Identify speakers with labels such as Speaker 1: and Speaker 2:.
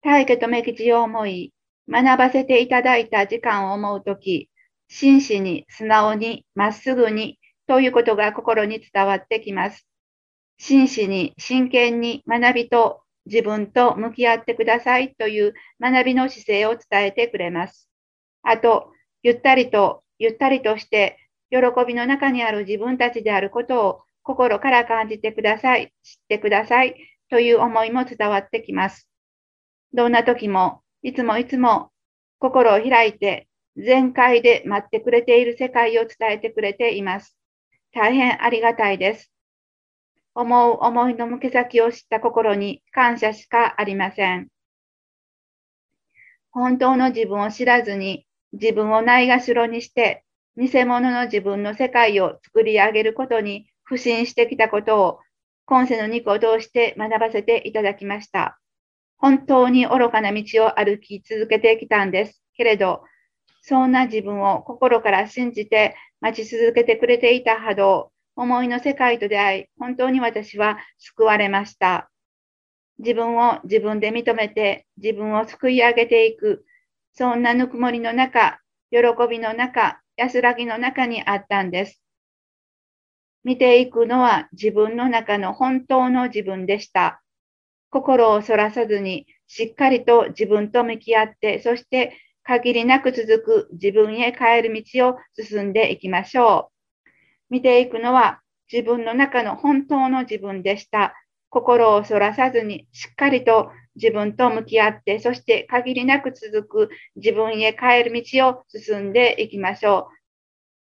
Speaker 1: 大家とめ吉を思い、学ばせていただいた時間を思うとき、真摯に、素直に、まっすぐにということが心に伝わってきます。真摯に、真剣に学びと自分と向き合ってくださいという学びの姿勢を伝えてくれます。あと、ゆったりとして、喜びの中にある自分たちであることを心から感じてください、知ってくださいという思いも伝わってきます。どんな時も、いつも心を開いて、全開で待ってくれている世界を伝えてくれています。大変ありがたいです。思う思いの向け先を知った心に感謝しかありません。本当の自分を知らずに、自分をないがしろにして、偽物の自分の世界を作り上げることに不信してきたことを、今世の肉を通して学ばせていただきました。本当に愚かな道を歩き続けてきたんですけれど、そんな自分を心から信じて待ち続けてくれていた波動、思いの世界と出会い、本当に私は救われました。自分を自分で認めて、自分を救い上げていく、そんなぬくもりの中、喜びの中、安らぎの中にあったんです。見ていくのは自分の中の本当の自分でした。心をそらさずに、しっかりと自分と向き合って、そして限りなく続く自分へ帰る道を進んでいきましょう。見ていくのは自分の中の本当の自分でした。心をそらさずに、しっかりと自分と向き合って、そして限りなく続く自分へ帰る道を進んでいきましょう。